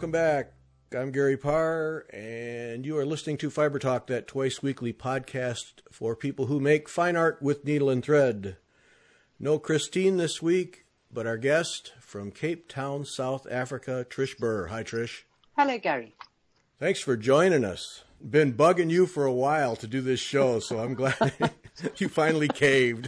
Welcome back. I'm Gary Parr, and you are listening to Fiber Talk, that twice-weekly podcast for people who make fine art with needle and thread. No Christine this week, but our guest from Cape Town, South Africa, Trish Burr. Hi, Trish. Hello, Gary. Thanks for joining us. Been bugging you for a while to do this show, so I'm glad you finally caved.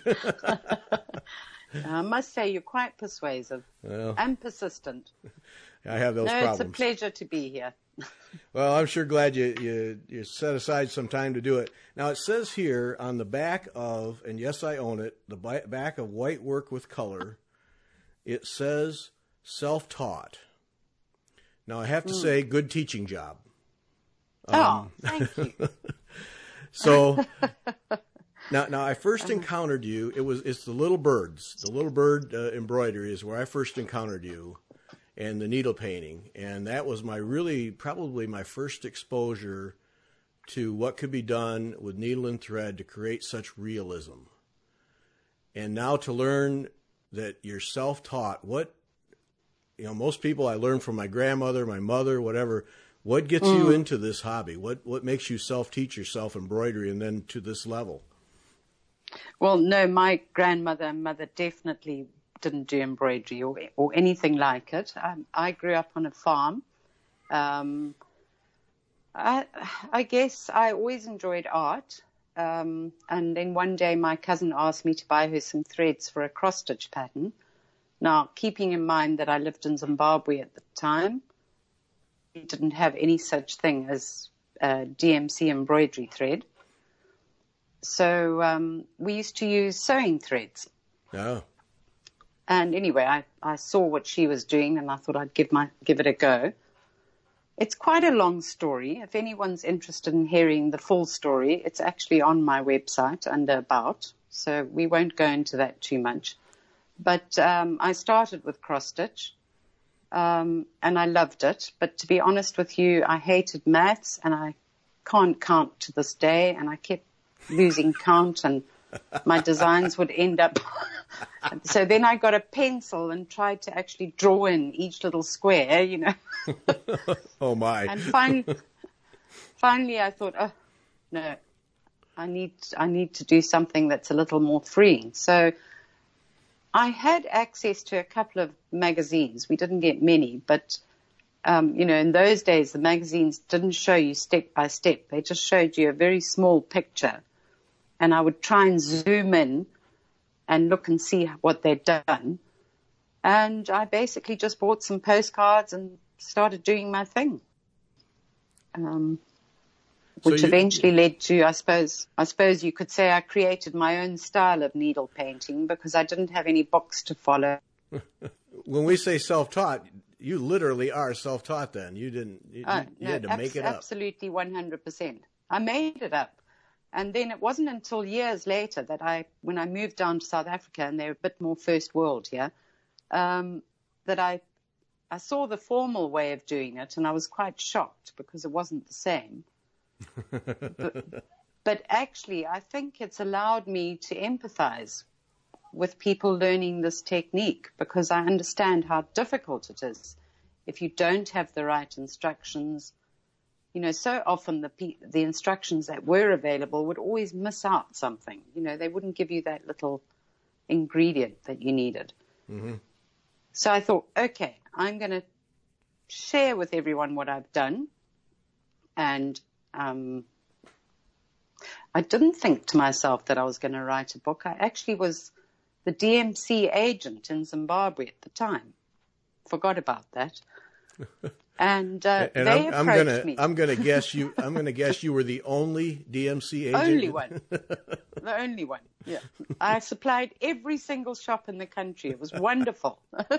I must say you're quite persuasive and persistent. I have those problems. It's a pleasure to be here. Well, I'm sure glad you set aside some time to do it. Now, it says here on the back of, and yes, I own it, the back of White Work with Color, it says self-taught. Now, I have to say, good teaching job. Thank you. So, now I first encountered you. It's the Little Birds. The Little Bird embroidery is where I first encountered you, and the needle painting. And that was probably my first exposure to what could be done with needle and thread to create such realism. And now to learn that you're self-taught, most people I learned from my grandmother, my mother, whatever. What gets you into this hobby? What makes you self-teach yourself embroidery and then to this level? Well, no, my grandmother and mother definitely didn't do embroidery or anything like it. I grew up on a farm. I guess I always enjoyed art. And then one day my cousin asked me to buy her some threads for a cross-stitch pattern. Now, keeping in mind that I lived in Zimbabwe at the time, we didn't have any such thing as DMC embroidery thread. So we used to use sewing threads. Oh. And anyway, I saw what she was doing, and I thought I'd give it a go. It's quite a long story. If anyone's interested in hearing the full story, it's actually on my website under About, so we won't go into that too much. But I started with cross-stitch, and I loved it. But to be honest with you, I hated maths, and I can't count to this day, and I kept losing count, and my designs would end up. So then I got a pencil and tried to actually draw in each little square, Oh, my. And finally I thought, oh, no, I need to do something that's a little more freeing. So I had access to a couple of magazines. We didn't get many, but, in those days, the magazines didn't show you step by step. They just showed you a very small picture. And I would try and zoom in and look and see what they'd done. And I basically just bought some postcards and started doing my thing. Which eventually led to, I suppose you could say I created my own style of needle painting because I didn't have any books to follow. When we say self-taught, you literally are self-taught then. You had to make it up. Absolutely 100%. I made it up. And then it wasn't until years later that when I moved down to South Africa, and they're a bit more first world here, that I saw the formal way of doing it, and I was quite shocked because it wasn't the same. But actually, I think it's allowed me to empathize with people learning this technique because I understand how difficult it is if you don't have the right instructions. So often the instructions that were available would always miss out something. They wouldn't give you that little ingredient that you needed. Mm-hmm. So I thought, okay, I'm going to share with everyone what I've done. And I didn't think to myself that I was going to write a book. I actually was the DMC agent in Zimbabwe at the time. Forgot about that. And they approached me. I'm going to guess you. I'm going to guess you were the only DMC agent. Only one. The only one. Yeah. I supplied every single shop in the country. It was wonderful.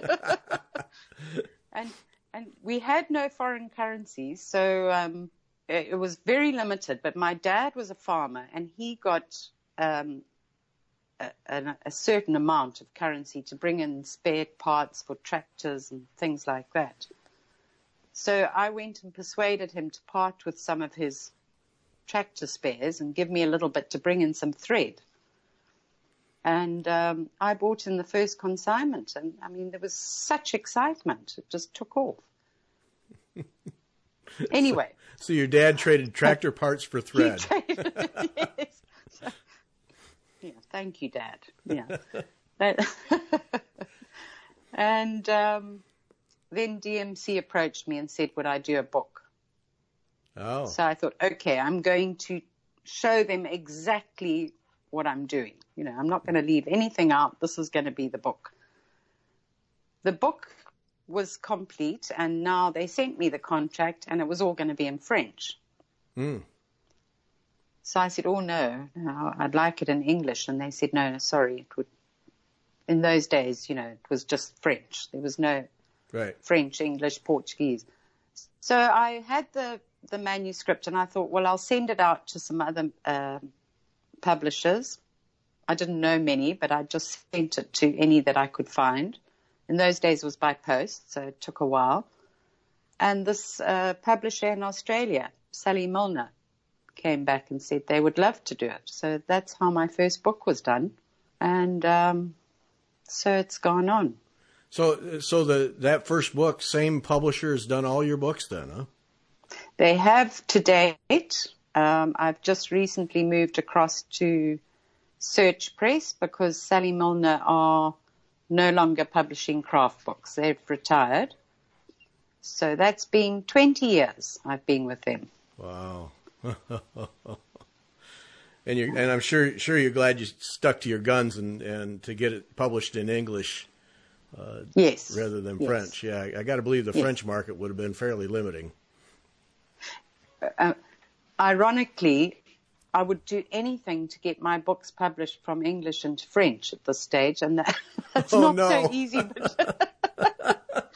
and we had no foreign currencies, so it was very limited. But my dad was a farmer, and he got a certain amount of currency to bring in spare parts for tractors and things like that. So I went and persuaded him to part with some of his tractor spares and give me a little bit to bring in some thread. And I bought in the first consignment. And, there was such excitement. It just took off. Anyway. So your dad traded tractor parts for thread. Yes. So, yeah, thank you, Dad. Yeah. And then DMC approached me and said, would I do a book? Oh. So I thought, okay, I'm going to show them exactly what I'm doing. I'm not going to leave anything out. This is going to be the book. The book was complete, and now they sent me the contract, and it was all going to be in French. So I said, oh, no, I'd like it in English. And they said, no, sorry. It would. In those days, it was just French. There was no French, English, Portuguese. So I had the manuscript, and I thought, well, I'll send it out to some other publishers. I didn't know many, but I just sent it to any that I could find. In those days, it was by post, so it took a while. And this publisher in Australia, Sally Milner, came back and said they would love to do it. So that's how my first book was done. And so it's gone on. So that first book, same publisher has done all your books then, huh? They have to date. I've just recently moved across to Search Press because Sally Milner are no longer publishing craft books. They've retired. So that's been 20 years I've been with them. Wow. And I'm sure you're glad you stuck to your guns and to get it published in English. Yes. Rather than French. Yeah, I got to believe the French market would have been fairly limiting. Ironically, I would do anything to get my books published from English into French at this stage, and that's not so easy. But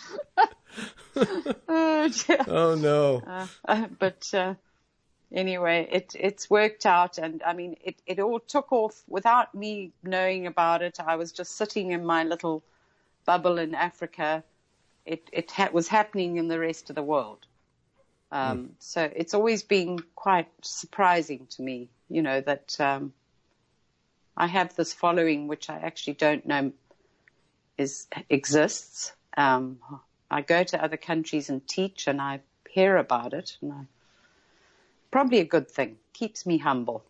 oh no! But anyway, it's worked out, and I mean, it all took off without me knowing about it. I was just sitting in my little bubble in Africa. It was happening in the rest of the world. So it's always been quite surprising to me, that I have this following, which I actually don't know exists. I go to other countries and teach, and I hear about it, and probably a good thing. Keeps me humble.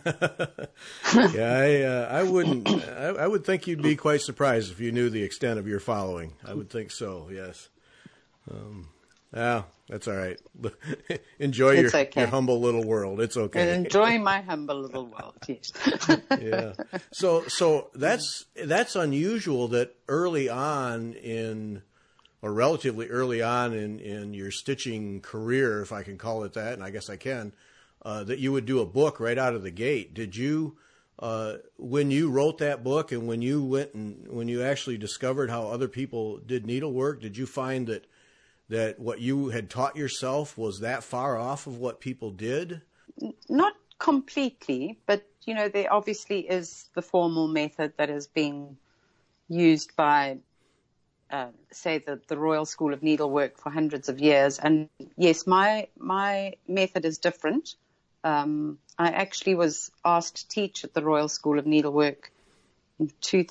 Yeah, I wouldn't. I would think you'd be quite surprised if you knew the extent of your following. I would think so. Yes. That's all right. Enjoy your humble little world. It's okay. Enjoy my humble little world. Yes. Yeah. So that's unusual that early on or relatively early on in your stitching career, if I can call it that, and I guess I can, that you would do a book right out of the gate. Did you, when you wrote that book and when you actually discovered how other people did needlework, did you find that what you had taught yourself was that far off of what people did? Not completely, but, there obviously is the formal method that has been used by, say, the Royal School of Needlework for hundreds of years. And yes, my method is different. I actually was asked to teach at the Royal School of Needlework in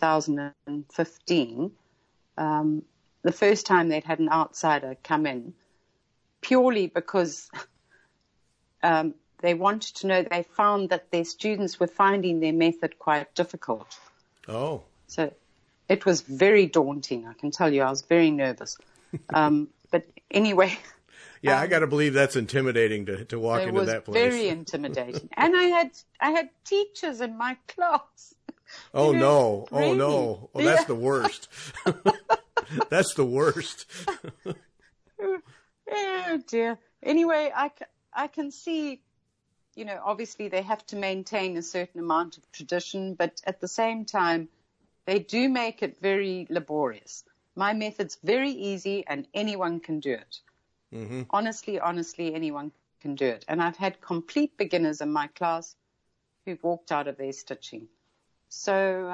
2015. The first time they'd had an outsider come in, purely because they wanted to know, they found that their students were finding their method quite difficult. Oh. So it was very daunting, I can tell you. I was very nervous. But anyway. Yeah, I got to believe that's intimidating to walk into that place. It was very intimidating. And I had teachers in my class. Oh, no. Really? Oh, no. Oh, that's the worst. That's the worst. Oh, dear. Anyway, I can see, obviously they have to maintain a certain amount of tradition, but at the same time, they do make it very laborious. My method's very easy and anyone can do it. Mm-hmm. Honestly, anyone can do it. And I've had complete beginners in my class who've walked out of their stitching. So,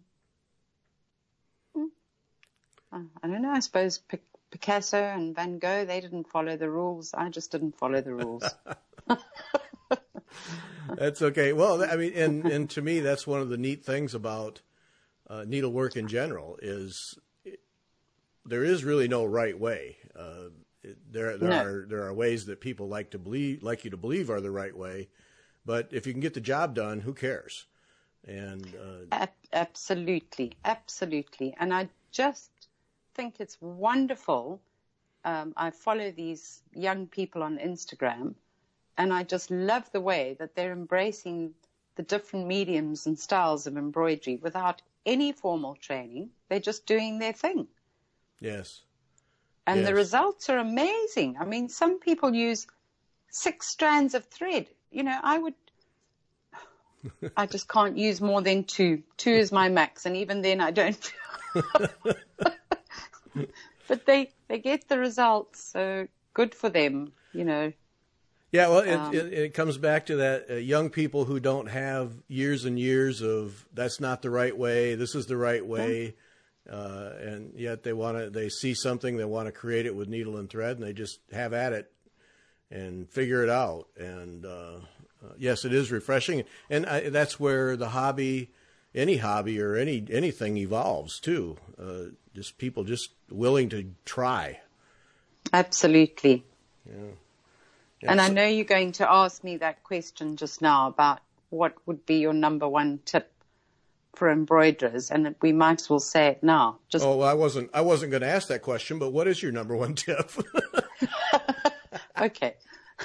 I don't know, I suppose Picasso and Van Gogh, they didn't follow the rules. I just didn't follow the rules. That's okay. Well, I mean, and to me, that's one of the neat things about needlework in general is there is really no right way. there are ways that people like you to believe are the right way, but if you can get the job done, who cares? And absolutely, and I just think it's wonderful. I follow these young people on Instagram, and I just love the way that they're embracing the different mediums and styles of embroidery without any formal training. They're just doing their thing. Yes. And the results are amazing. I mean, some people use 6 strands of thread. I just can't use more than 2. 2 is my max, and even then I don't. But they get the results, so good for them, Yeah, well, it comes back to that young people who don't have years and years of that's not the right way, this is the right way, and yet they see something, they want to create it with needle and thread, and they just have at it and figure it out. And yes, it is refreshing, and that's where the hobby, any hobby or anything evolves too. Just people just willing to try. Absolutely. Yeah. And I know you're going to ask me that question just now about what would be your number one tip for embroiderers, and we might as well say it now. Well, I wasn't going to ask that question, but what is your number one tip? Okay.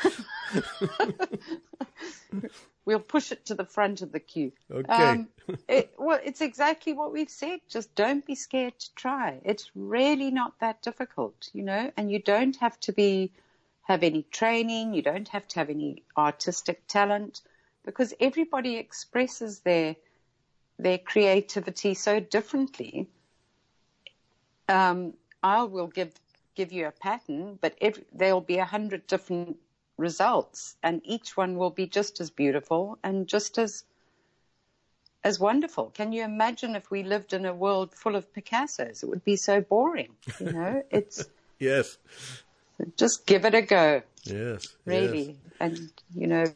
We'll push it to the front of the queue. Okay. It's exactly what we've said. Just don't be scared to try. It's really not that difficult, and you don't have to have any training. You don't have to have any artistic talent, because everybody expresses their creativity so differently. I will give you a pattern, but there'll be 100 different results, and each one will be just as beautiful and just as wonderful. Can you imagine if we lived in a world full of Picassos? It would be so boring. It's yes. Just give it a go. Yes. Really. Yes. And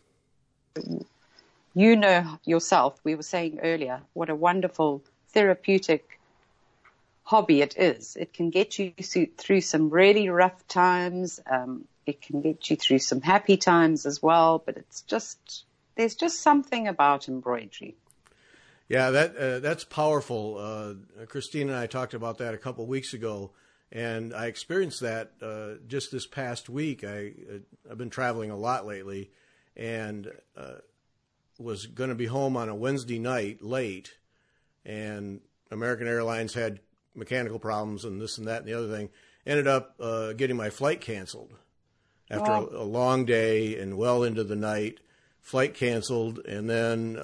yourself, we were saying earlier, what a wonderful therapeutic hobby it is. It can get you through some really rough times. It can get you through some happy times as well, but there's just something about embroidery. Yeah, that's powerful. Christine and I talked about that a couple of weeks ago, and I experienced that just this past week. I've been traveling a lot lately, and was going to be home on a Wednesday night late, and American Airlines had mechanical problems and this and that and the other thing. Ended up getting my flight canceled after a long day and well into the night. Flight canceled, and then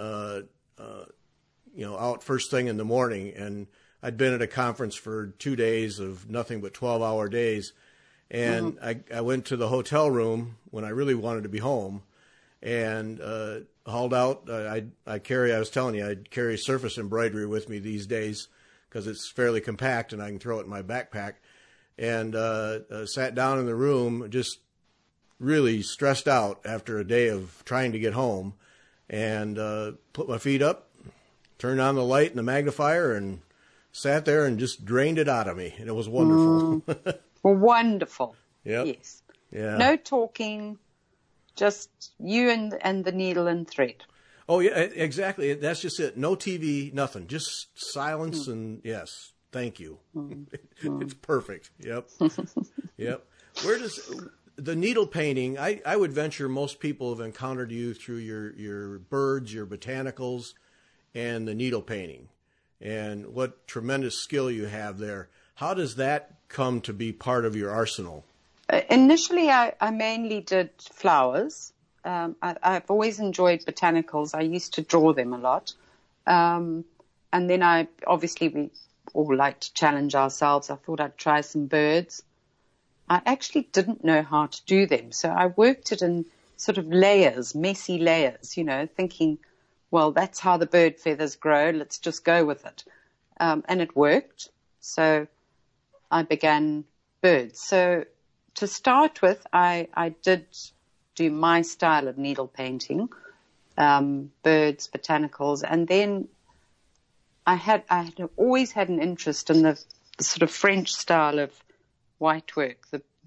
out first thing in the morning. And I'd been at a conference for 2 days of nothing but 12-hour days, and I went to the hotel room when I really wanted to be home, and hauled out. I was telling you, I carry surface embroidery with me these days because it's fairly compact and I can throw it in my backpack. And sat down in the room, just really stressed out after a day of trying to get home, and put my feet up, turned on the light and the magnifier, and sat there and just drained it out of me. And it was wonderful. Wonderful. Yep. Yes. Yeah. No talking, just you and the needle and thread. Oh, yeah, exactly. That's just it. No TV, nothing. Just silence and yes, thank you. It's perfect. Yep. Yep. Where does the needle painting, I would venture most people have encountered you through your birds, your botanicals, and the needle painting. And what tremendous skill you have there. How does that come to be part of your arsenal? Initially, I mainly did flowers. I've always enjoyed botanicals. I used to draw them a lot. And then we all like to challenge ourselves. I thought I'd try some birds. I actually didn't know how to do them. So I worked it in sort of layers, messy layers, thinking, well, that's how the bird feathers grow. Let's just go with it. And it worked. So I began birds. So to start with, I did do my style of needle painting, birds, botanicals, and then I had always had an interest in the sort of French style of white work, the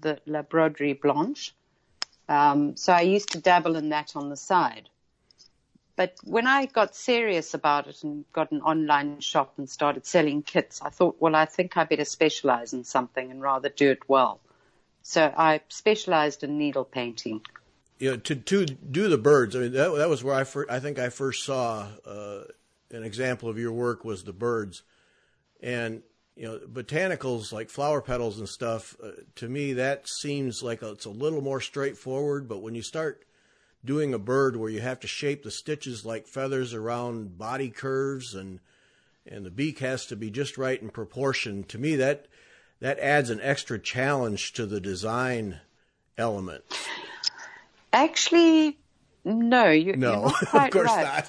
the La Broderie Blanche. So I used to dabble in that on the side. But when I got serious about it and got an online shop and started selling kits, I thought, well, I think I better specialize in something and rather do it well. So I specialized in needle painting. You know, to do the birds, I mean, that was where I think I first saw an example of your work was the birds. And, you know, botanicals like flower petals and stuff, to me, that seems like it's a little more straightforward. But when you start doing a bird where you have to shape the stitches like feathers around body curves and the beak has to be just right in proportion, to me, that adds an extra challenge to the design element. Actually, no, you're not quite of course right.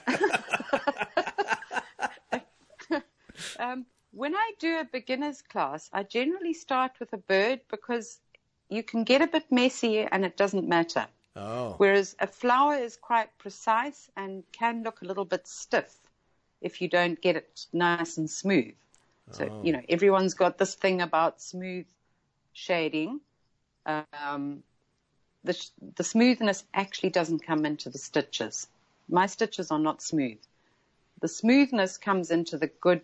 not. When I do a beginner's class, I generally start with a bird because you can get a bit messy and it doesn't matter. Oh. Whereas a flower is quite precise and can look a little bit stiff if you don't get it nice and smooth. So, you know, everyone's got this thing about smooth shading. The smoothness actually doesn't come into the stitches. My stitches are not smooth. The smoothness comes into the good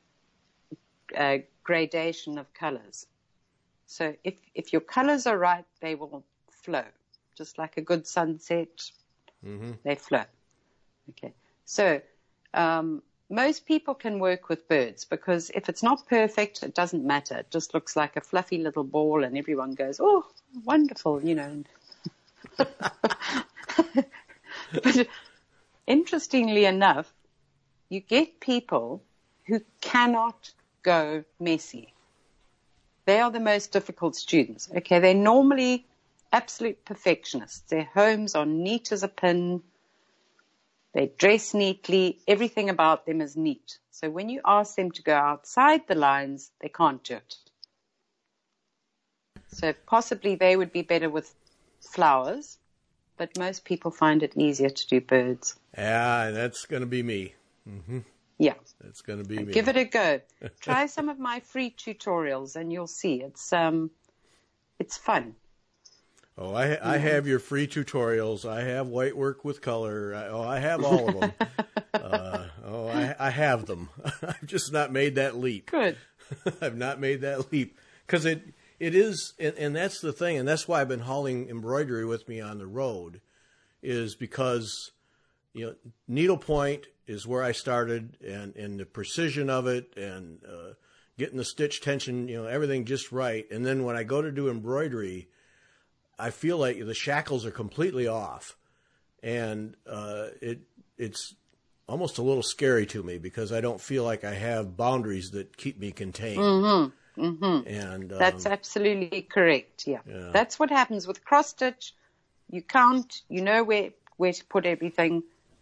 gradation of colors. So if your colors are right, they will flow. Just like a good sunset, they flow. Okay. So most people can work with birds because if it's not perfect, it doesn't matter. It just looks like a fluffy little ball and everyone goes, oh, wonderful, you know. But interestingly enough, you get people who cannot go messy. They are the most difficult students. Okay, they're normally absolute perfectionists. Their homes are neat as a pin. They dress neatly. Everything about them is neat. So when you ask them to go outside the lines, they can't do it. So possibly they would be better with flowers, but most people find it easier to do birds. Yeah, that's going to be me. Yeah. That's going to be me. Give it a go. Try some of my free tutorials and you'll see it's fun. Oh, I have your free tutorials. I have white work with color. I have all of them. I have them. I've just not made that leap. Good. I've not made that leap because it is, and that's the thing, and that's why I've been hauling embroidery with me on the road, is because, you know, needlepoint is where I started, and the precision of it, and getting the stitch tension, you know, everything just right. And then when I go to do embroidery, I feel like the shackles are completely off, and it's almost a little scary to me because I don't feel like I have boundaries that keep me contained. And that's absolutely correct. Yeah, that's what happens with cross stitch. You count, you know where to put everything.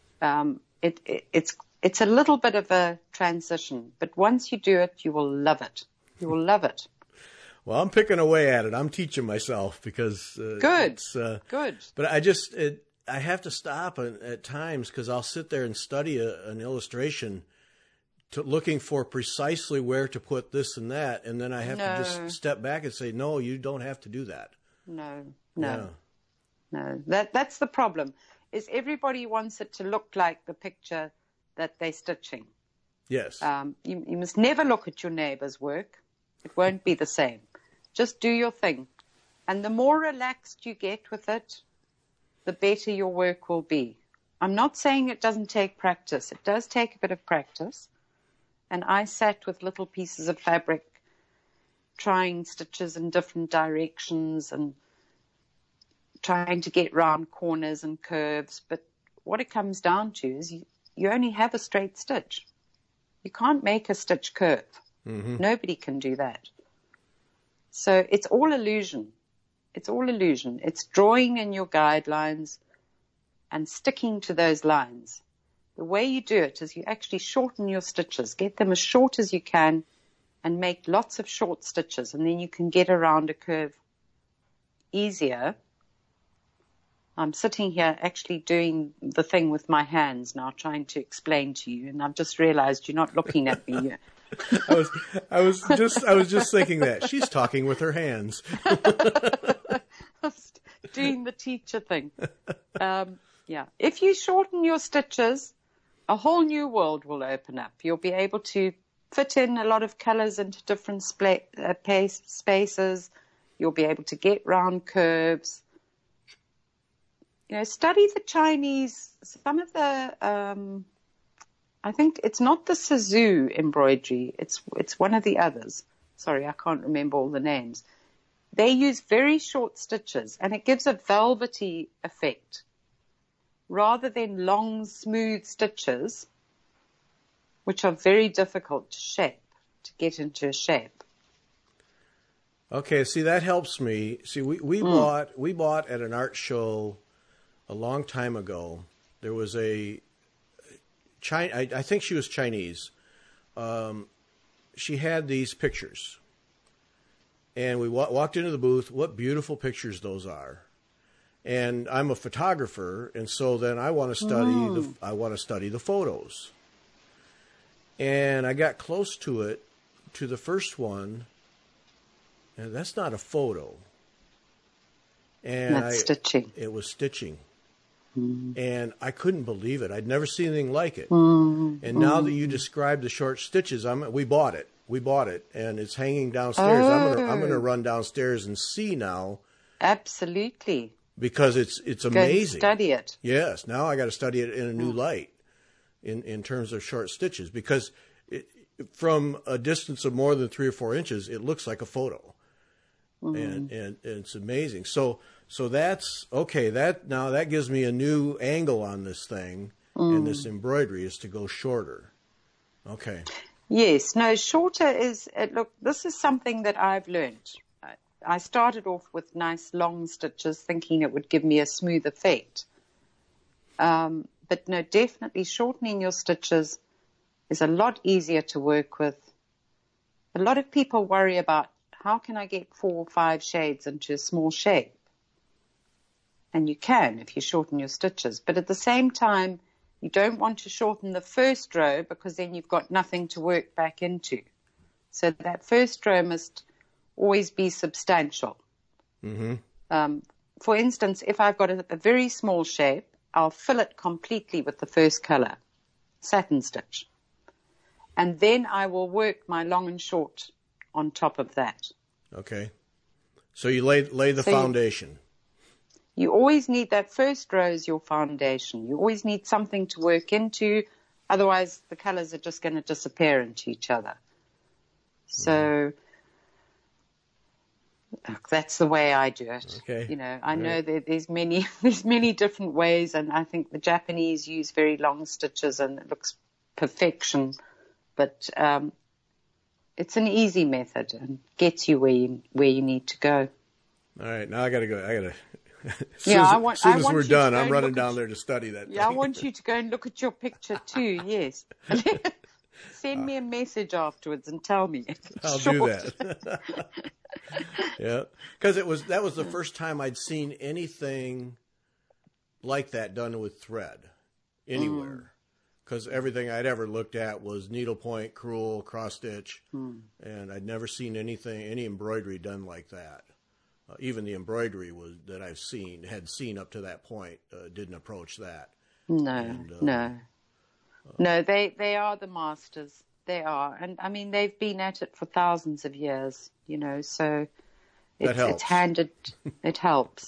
It's a little bit of a transition, but once you do it, you will love it. You will love it. Well, I'm picking away at it. I'm teaching myself because good. Good. But I have to stop at times because I'll sit there and study an illustration, looking for precisely where to put this and that, and then I have to just step back and say, no, you don't have to do that. No. That's the problem. Is everybody wants it to look like the picture that they're stitching. Yes. You must never look at your neighbor's work. It won't be the same. Just do your thing. And the more relaxed you get with it, the better your work will be. I'm not saying it doesn't take practice. It does take a bit of practice. And I sat with little pieces of fabric, trying stitches in different directions and trying to get round corners and curves. But what it comes down to is you only have a straight stitch. You can't make a stitch curve. Nobody can do that. So it's all illusion. It's all illusion. It's drawing in your guidelines and sticking to those lines. The way you do it is you actually shorten your stitches, get them as short as you can, and make lots of short stitches, and then you can get around a curve easier. I'm sitting here actually doing the thing with my hands now, trying to explain to you, and I've just realized you're not looking at me. I was just thinking that she's talking with her hands. doing the teacher thing. Yeah. If you shorten your stitches, a whole new world will open up. You'll be able to fit in a lot of colors into different spaces. You'll be able to get round curves. Study the Chinese, some of the, I think it's not the Suzhou embroidery. It's one of the others. Sorry, I can't remember all the names. They use very short stitches, and it gives a velvety effect rather than long, smooth stitches, which are very difficult to get into a shape. Okay, see, that helps me. See, we bought at an art show a long time ago. There was I think she was Chinese. She had these pictures. And we walked into the booth. What beautiful pictures those are! And I'm a photographer, and so then I want to study the photos. And I got close to the first one, and that's not a photo. And that's stitching. It was stitching. And I couldn't believe it. I'd never seen anything like it. And now that you described the short stitches, we bought it. We bought it, and it's hanging downstairs. I'm gonna run downstairs and see now. Absolutely. Because it's amazing. Go study it. Yes. Now I got to study it in a new light, in terms of short stitches, because from a distance of more than 3 or 4 inches, it looks like a photo, and it's amazing. So that's okay. That gives me a new angle on this thing, and this embroidery is to go shorter. Okay. Yes. No, shorter is. Look, this is something that I've learned. I started off with nice long stitches, thinking it would give me a smooth effect. But no, definitely shortening your stitches is a lot easier to work with. A lot of people worry about how can I get 4 or 5 shades into a small shape? And you can if you shorten your stitches. But at the same time, you don't want to shorten the first row because then you've got nothing to work back into. So that first row must always be substantial. For instance, if I've got a very small shape, I'll fill it completely with the first color, satin stitch. And then I will work my long and short on top of that. Okay. So you lay the foundation. You always need that first row as your foundation. You always need something to work into. Otherwise, the colors are just going to disappear into each other. So that's the way I do it. Okay. I know that there's many different ways, and I think the Japanese use very long stitches, and it looks perfection. But it's an easy method and gets you where you need to go. All right, now I got to go. As soon as we're done, I'm running down there to study that. Yeah, I want you to go and look at your picture too. Yes. Send me a message afterwards and tell me. I'll do that. Yeah, because that was the first time I'd seen anything like that done with thread anywhere. Because everything I'd ever looked at was needlepoint, crewel, cross stitch, and I'd never seen any embroidery done like that. Even the embroidery that I've had seen up to that point didn't approach that. No. They are the masters. They are, and I mean they've been at it for thousands of years. So it's handed. It helps.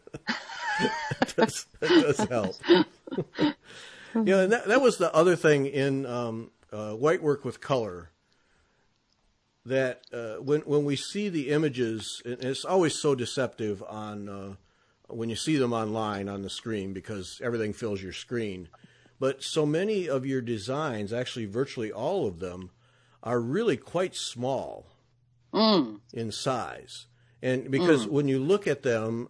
That does help. And that was the other thing in white work with color. That when we see the images, and it's always so deceptive on when you see them online on the screen because everything fills your screen. But so many of your designs, actually virtually all of them, are really quite small in size. And because when you look at them,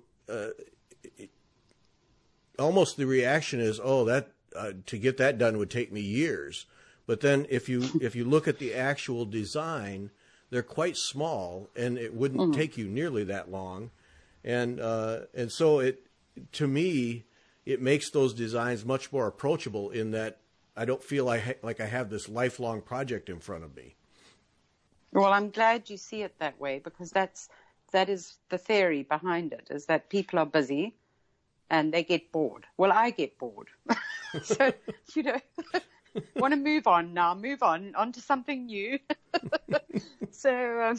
almost the reaction is, that to get that done would take me years. But then if you look at the actual design, they're quite small, and it wouldn't take you nearly that long, and so to me, it makes those designs much more approachable in that I don't feel like I have this lifelong project in front of me. Well, I'm glad you see it that way because that's that is the theory behind it, is that people are busy and they get bored. Well, I get bored. So, want to move on now, on to something new. So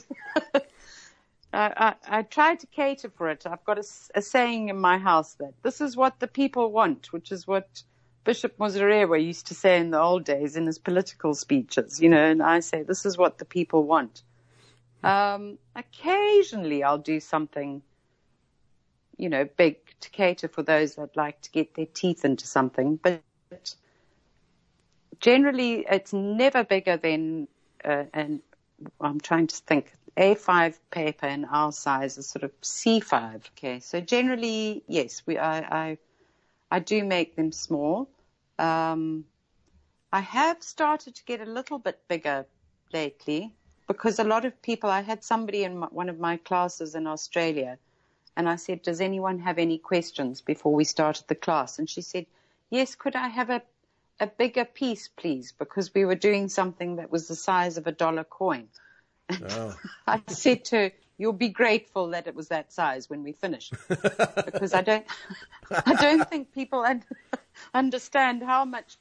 I try to cater for it. I've got a saying in my house that this is what the people want, which is what Bishop Muzorewa used to say in the old days in his political speeches, and I say, this is what the people want. Occasionally I'll do something, big to cater for those that like to get their teeth into something, but generally it's never bigger than, and I'm trying to think, A5 paper in our size is sort of C5. Okay. So generally, yes, I do make them small. I have started to get a little bit bigger lately because a lot of people, I had somebody in one of my classes in Australia and I said, does anyone have any questions before we started the class? And she said, yes, could I have a bigger piece, please? Because we were doing something that was the size of $1 coin. Oh. I said to her, you'll be grateful that it was that size when we finish, because I don't think people understand how much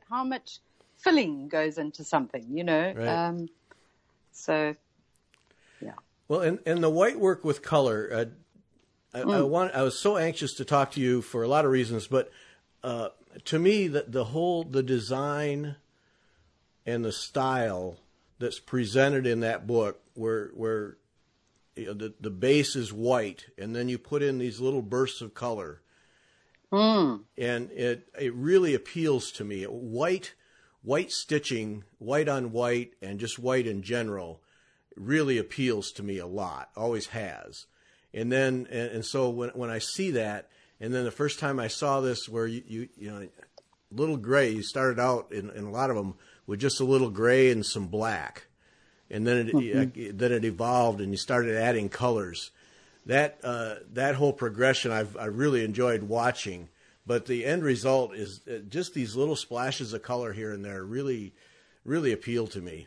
filling goes into something, Right. So, yeah. Well, and the white work with color, I was so anxious to talk to you for a lot of reasons, but to me, the design and the style that's presented in that book, where the base is white, and then you put in these little bursts of color, and it really appeals to me. White stitching, white on white, and just white in general, really appeals to me a lot. Always has. And then and so when I see that, and then the first time I saw this, where you little gray, you started out in a lot of them with just a little gray and some black. And then it evolved, and you started adding colors. That whole progression I really enjoyed watching. But the end result is just these little splashes of color here and there really, really appeal to me.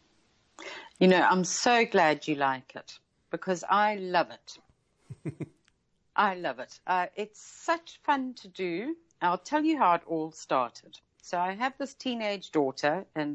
I'm so glad you like it, because I love it. I love it. It's such fun to do. I'll tell you how it all started. So I have this teenage daughter, and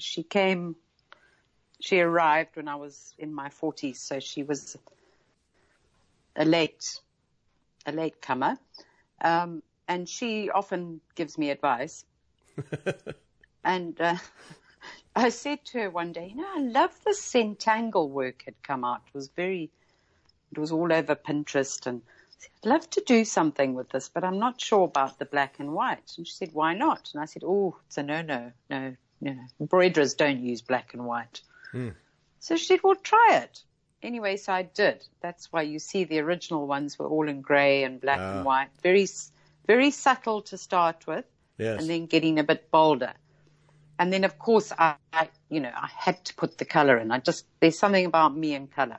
she arrived when I was in my 40s, so she was a late comer. And she often gives me advice. And I said to her one day, I love the Centangle work had come out. It was all over Pinterest, and I said, I'd love to do something with this, but I'm not sure about the black and white. And she said, why not? And I said, it's a no. Embroiderers don't use black and white. So she said, well, try it. Anyway, so I did. That's why you see the original ones were all in gray and black and white. Very, very subtle to start with. Yes. And then getting a bit bolder. And then, of course, I had to put the color in. There's something about me and color.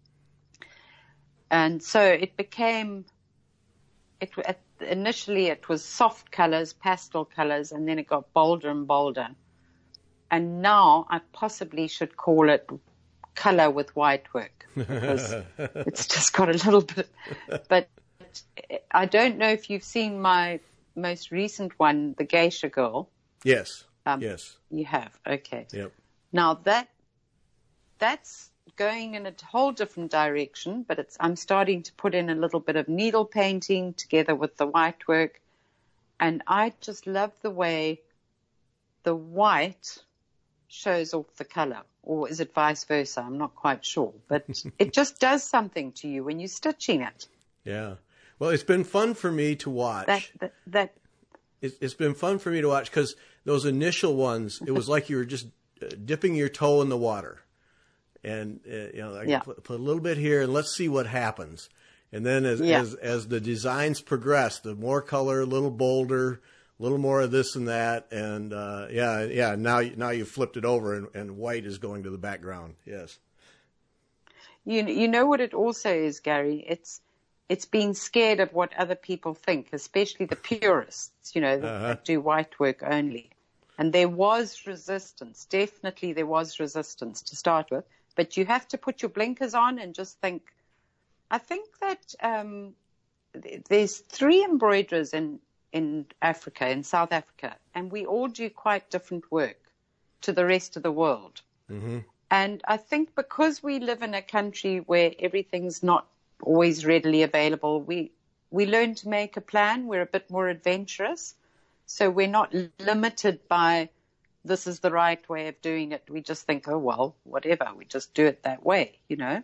And so it became, initially it was soft colors, pastel colors, and then it got bolder and bolder. And now I possibly should call it color with white work, because it's just got a little bit. But I don't know if you've seen my most recent one, The Geisha Girl. Yes. Yes. You have. Okay. Yep. Now that's going in a whole different direction, but I'm starting to put in a little bit of needle painting together with the white work. And I just love the way the white shows off the color, or is it vice versa? I'm not quite sure, but it just does something to you when you're stitching it. Yeah. Well, it's been fun for me to watch. It's been fun for me to watch, because those initial ones, it was like you were just dipping your toe in the water, and put a little bit here, and let's see what happens. And then as the designs progress, the more color, a little bolder, a little more of this and that, and now you've flipped it over, and white is going to the background. Yes. You know what it also is, Gary? It's being scared of what other people think, especially the purists, that do white work only. And there was resistance. Definitely there was resistance to start with. But you have to put your blinkers on and just think, I think that there's 3 embroiderers in Africa, in South Africa, and we all do quite different work to the rest of the world. Mm-hmm. And I think because we live in a country where everything's not always readily available, we learn to make a plan. We're a bit more adventurous. So we're not limited by this is the right way of doing it. We just think, oh, well, whatever. We just do it that way, you know.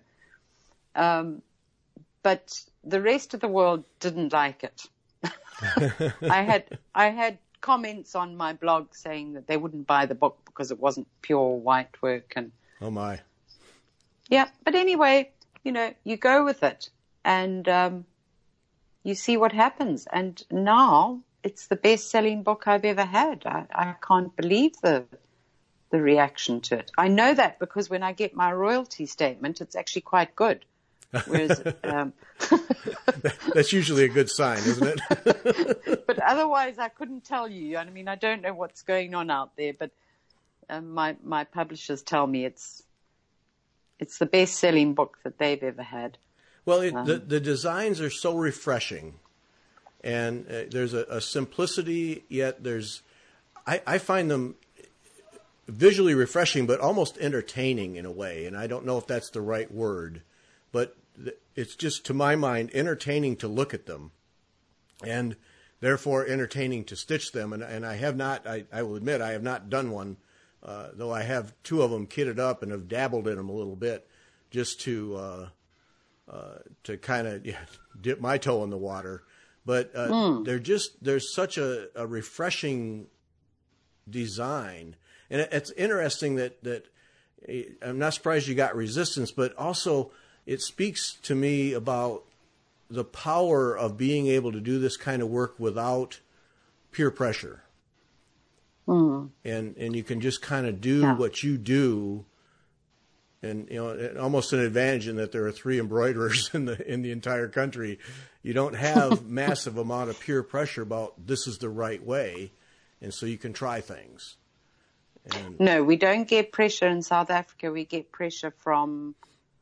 But the rest of the world didn't like it. I had comments on my blog saying that they wouldn't buy the book because it wasn't pure white work. And oh, my. Yeah, but anyway, you know, you go with it and you see what happens. And now it's the best-selling book I've ever had. I can't believe the reaction to it. I know that because when I get my royalty statement, it's actually quite good. Whereas, that's usually a good sign, isn't it? But otherwise, I couldn't tell you. I mean, I don't know what's going on out there, but my publishers tell me it's the best-selling book that they've ever had. Well, the designs are so refreshing, and there's a simplicity, yet I find them visually refreshing, but almost entertaining in a way, and I don't know if that's the right word, but it's just, to my mind, entertaining to look at them, and therefore entertaining to stitch them, and I have not, I will admit, I have not done one, though I have 2 of them kitted up and have dabbled in them a little bit, just to kind of dip my toe in the water. But there's such a refreshing design. And it's interesting that I'm not surprised you got resistance, but also it speaks to me about the power of being able to do this kind of work without peer pressure. And you can just kind of do what you do. And, you know, almost an advantage in that there are 3 embroiderers in the entire country. You don't have massive amount of peer pressure about this is the right way, and so you can try things. No, we don't get pressure in South Africa. We get pressure from,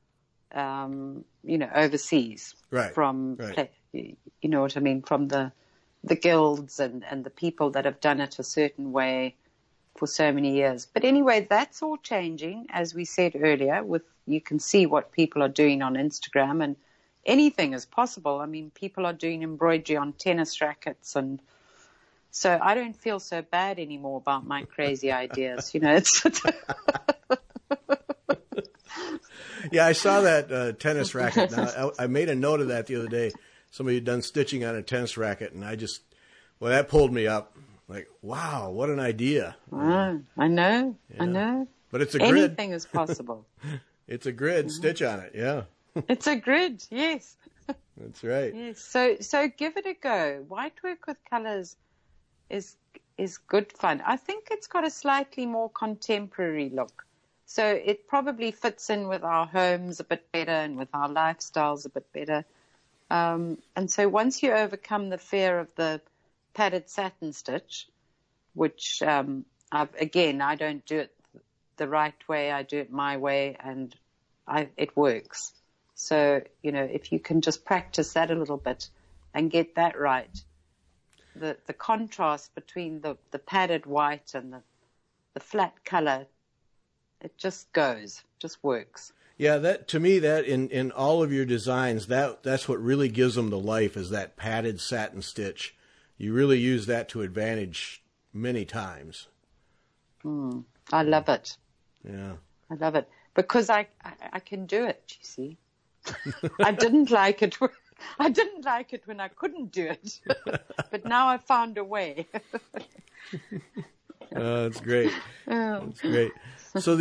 overseas. Right. Right. You know what I mean? From the guilds and the people that have done it a certain way for so many years. But anyway, that's all changing, as we said earlier. You can see what people are doing on Instagram, and anything is possible. I mean, people are doing embroidery on tennis rackets, and so I don't feel so bad anymore about my crazy ideas. You know, it's yeah, I saw that tennis racket. Now, I made a note of that the other day. Somebody had done stitching on a tennis racket, and that pulled me up. Like, wow, what an idea. I know. But it's a grid. Anything is possible. It's a grid. Stitch on it, yeah. It's a grid, yes. That's right. Yes. So give it a go. White work with colors is good fun. I think it's got a slightly more contemporary look. So it probably fits in with our homes a bit better and with our lifestyles a bit better. And so once you overcome the fear of the padded satin stitch, which I don't do it the right way. I do it my way, and it works. So, you know, if you can just practice that a little bit and get that right, the contrast between the padded white and the flat color, it just works. Yeah, that to me, that in all of your designs, that's what really gives them the life, is that padded satin stitch. You really use that to advantage many times. I love it. Yeah. I love it because I can do it, you see. I didn't like it. I didn't like it when I couldn't do it, but now I found a way. That's great. That's great. So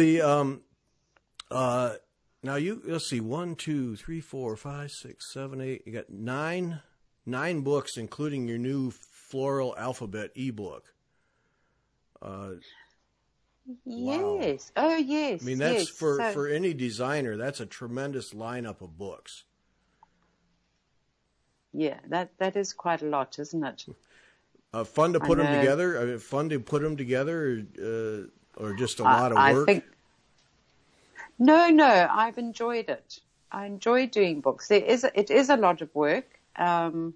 now let's see, 1, 2, 3, 4, 5, 6, 7, 8. You got nine books, including your new Floral Alphabet ebook. Yes. Wow. Oh, yes. I mean, that's for any designer, that's a tremendous lineup of books. Yeah, that is quite a lot, isn't it? Fun to put them together? I mean, fun to put them together, or just a lot of work? No, I've enjoyed it. enjoy doing books. It is a lot of work. And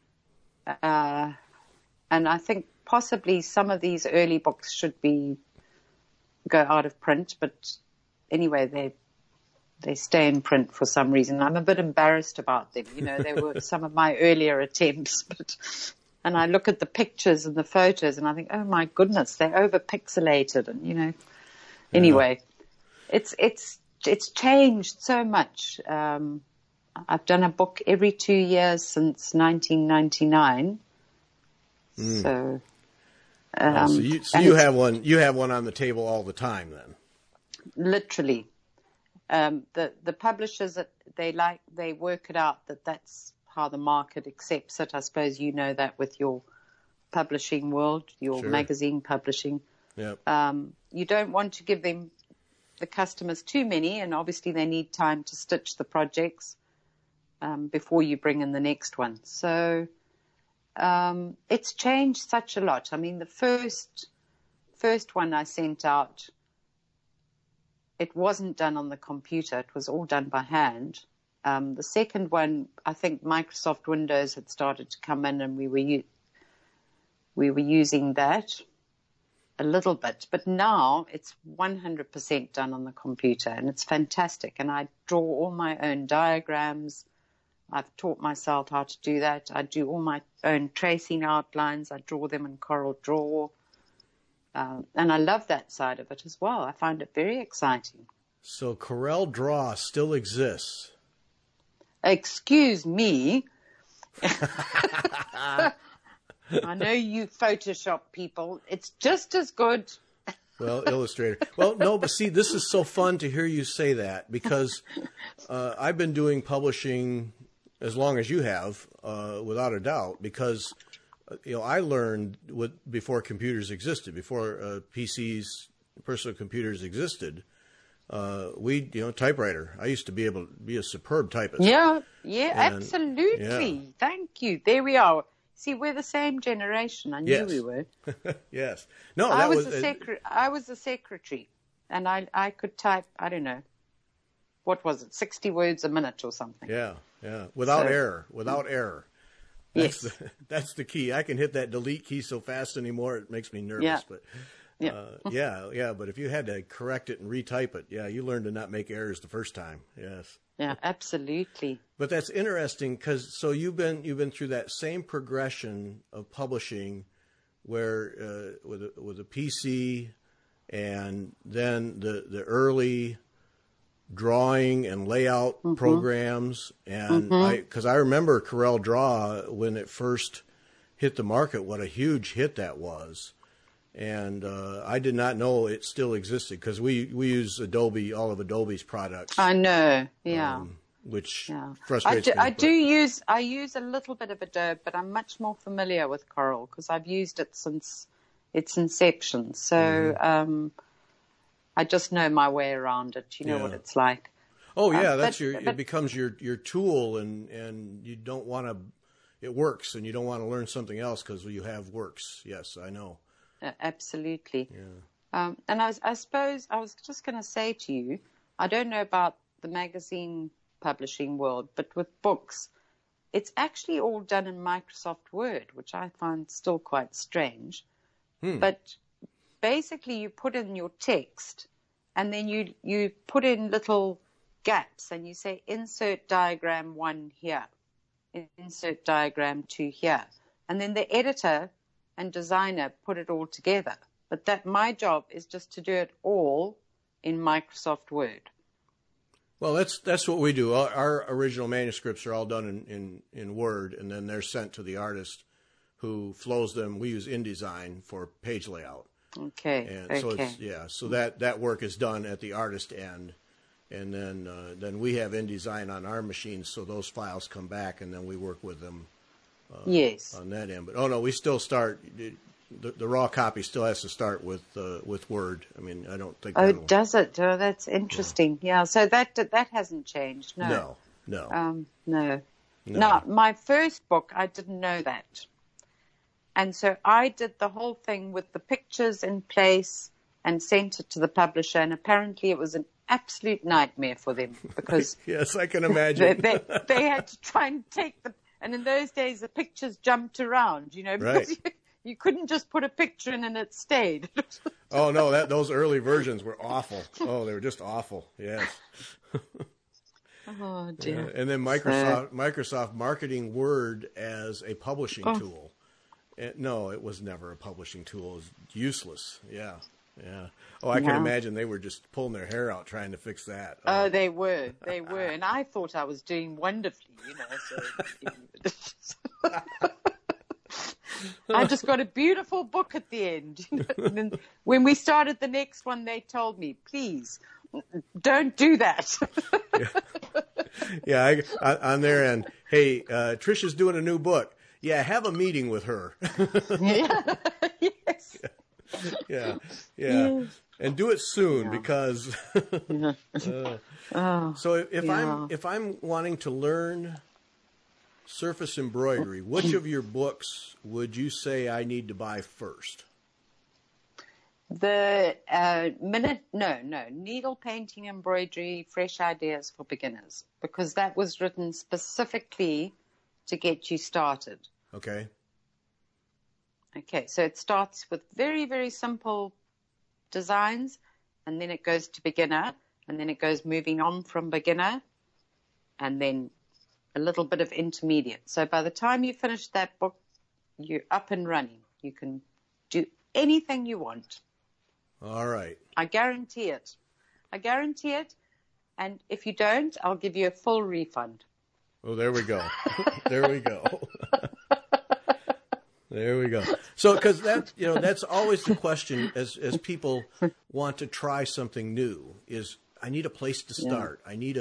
I think possibly some of these early books should go out of print, but anyway, they stay in print for some reason. I'm a bit embarrassed about them. They were some of my earlier attempts, and I look at the pictures and the photos and I think, oh my goodness, they're over pixelated. And, anyway, it's changed so much. I've done a book every 2 years since 1999. So, you have one. You have one on the table all the time, then. Literally, the publishers they work it out that's how the market accepts it. I suppose you know that with your publishing world, your Sure. magazine publishing. Yep. You don't want to give the customers too many, and obviously they need time to stitch the projects before you bring in the next one. So it's changed such a lot. I mean, the first one I sent out, it wasn't done on the computer. It was all done by hand. The second one, I think Microsoft Windows had started to come in, and we were using that a little bit. But now it's 100% done on the computer, and it's fantastic. And I draw all my own diagrams. I've taught myself how to do that. I do all my own tracing outlines. I draw them in Corel Draw. And I love that side of it as well. I find it very exciting. So Corel Draw still exists. Excuse me. I know you Photoshop people. It's just as good. Well, Illustrator. Well, no, but see, this is so fun to hear you say that, because I've been doing publishing as long as you have, without a doubt, because I learned before computers existed, before PCs, personal computers existed. Typewriter. I used to be able to be a superb typist. Yeah, absolutely. Yeah. Thank you. There we are. See, we're the same generation. I knew Yes. we were. Yes. No, I that was a secretary, and I could type, I don't know, what was it, 60 words a minute or something. Yeah. Without error. Yes. That's the key. I can hit that delete key so fast anymore, it makes me nervous. Yeah. But Yeah. But if you had to correct it and retype it, you learned to not make errors the first time. Yes. Yeah, absolutely. But that's interesting, because you've been through that same progression of publishing, where with a PC, and then the early drawing and layout programs, and because I remember Corel Draw when it first hit the market, what a huge hit that was. And I did not know it still existed, because we use Adobe, all of Adobe's products. I know, yeah. Which frustrates me. I use a little bit of Adobe, but I'm much more familiar with Corel because I've used it since its inception. So I just know my way around it. You know what it's like. Oh yeah, it becomes your tool, and you don't want to. It works, and you don't want to learn something else because you have works. Yes, I know. Absolutely. Yeah. And I suppose I was just going to say to you, I don't know about the magazine publishing world, but with books, it's actually all done in Microsoft Word, which I find still quite strange. But basically you put in your text, and then you put in little gaps, and you say insert diagram 1 here, insert diagram 2 here. And then the editor and designer put it all together. But my job is just to do it all in Microsoft Word. Well, that's what we do. Our original manuscripts are all done in Word, and then they're sent to the artist who flows them. We use InDesign for page layout. Okay. And so that work is done at the artist end, and then we have InDesign on our machines, so those files come back, and then we work with them. On that end. But we still start. The raw copy still has to start with Word. I mean, I don't think. Oh, does it? Oh, that's interesting. Yeah. So that hasn't changed. No. No. No. Now, my first book, I didn't know that, and so I did the whole thing with the pictures in place, and sent it to the publisher. And apparently it was an absolute nightmare for them because yes, I can imagine. they had to try and take and in those days the pictures jumped around, because right. you couldn't just put a picture in and it stayed. Oh no, those early versions were awful. Oh, they were just awful. Yes. Oh dear. And then Microsoft marketing Word as a publishing tool. No, it was never a publishing tool. It was useless. Yeah. Yeah. Oh, I can imagine they were just pulling their hair out trying to fix that. Oh, they were. And I thought I was doing wonderfully, So I just got a beautiful book at the end. And then when we started the next one, they told me, please, don't do that. Yeah, on their end, hey, Trisha's doing a new book. Yeah, have a meeting with her. Yeah. Yes. Yeah. And do it soon because. So if I'm wanting to learn surface embroidery, which of your books would you say I need to buy first? The needle painting embroidery, fresh ideas for beginners, because that was written specifically to get you started. Okay. Okay, so it starts with very, very simple designs, and then it goes to beginner, and then it goes moving on from beginner, and then a little bit of intermediate. So by the time you finish that book, you're up and running. You can do anything you want. All right. I guarantee it. And if you don't, I'll give you a full refund. Oh, there we go. There we go. There we go. So, because that's always the question as people want to try something new is I need a place to start. I need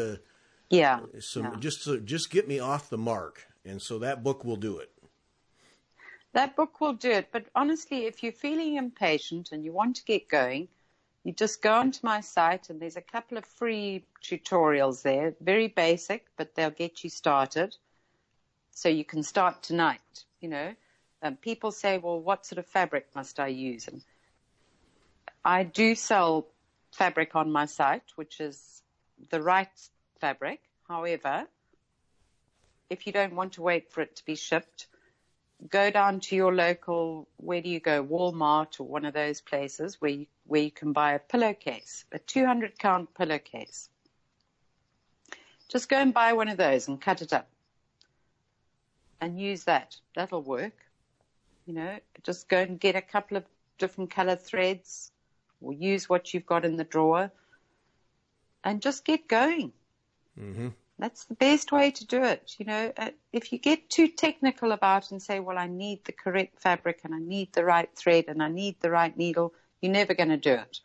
just get me off the mark. And so that book will do it. That book will do it. But honestly, if you're feeling impatient and you want to get going, you just go onto my site and there's a couple of free tutorials there, very basic, but they'll get you started. So you can start tonight, People say, well, what sort of fabric must I use? And I do sell fabric on my site, which is the right fabric. However, if you don't want to wait for it to be shipped, go down to your local, where do you go, Walmart or one of those places where you can buy a pillowcase, a 200-count pillowcase. Just go and buy one of those and cut it up and use that. That'll work. Just go and get a couple of different color threads or use what you've got in the drawer and just get going. Mm-hmm. That's the best way to do it. If you get too technical about it and say, well, I need the correct fabric and I need the right thread and I need the right needle, you're never going to do it.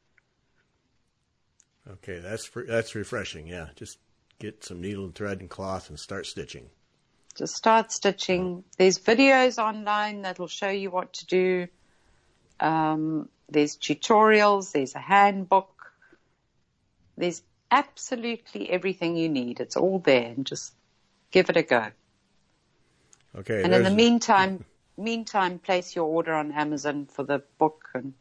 Okay, that's refreshing. Yeah, just get some needle and thread and cloth and start stitching. Just start stitching. There's videos online that'll show you what to do. There's tutorials. There's a handbook. There's absolutely everything you need. It's all there, and just give it a go. Okay. And in the meantime, place your order on Amazon for the book. And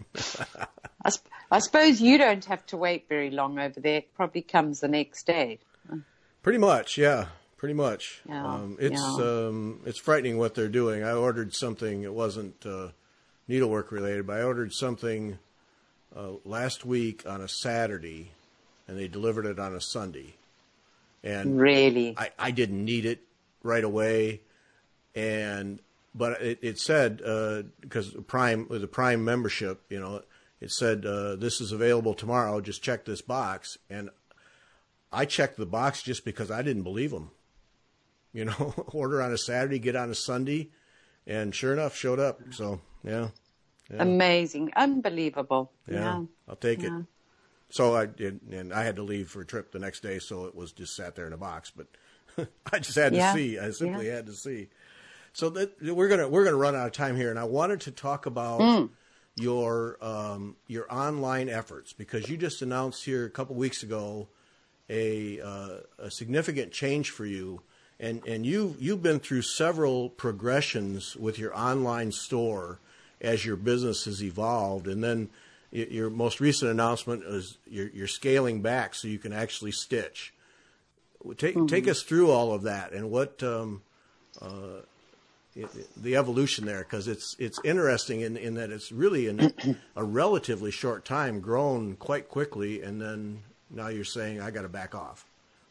I suppose you don't have to wait very long over there. It probably comes the next day. Pretty much, yeah. Pretty much. Yeah, it's frightening what they're doing. I ordered something. It wasn't needlework related, but I ordered something last week on a Saturday, and they delivered it on a Sunday. And really, I didn't need it right away, but it said because Prime with a Prime membership, it said this is available tomorrow. Just check this box, and I checked the box just because I didn't believe them. Order on a Saturday, get on a Sunday, and sure enough, showed up. So, yeah. Amazing. Unbelievable. Yeah. I'll take it. So I did, and I had to leave for a trip the next day, so it was just sat there in a box. But I just had to see. I simply had to see. So we're gonna run out of time here, and I wanted to talk about your online efforts because you just announced here a couple weeks ago a significant change for you. And you've been through several progressions with your online store as your business has evolved, and then your most recent announcement is you're scaling back so you can actually stitch. Take us through all of that and what the evolution there, because it's interesting in that it's really in a relatively short time grown quite quickly, and then now you're saying I got to back off.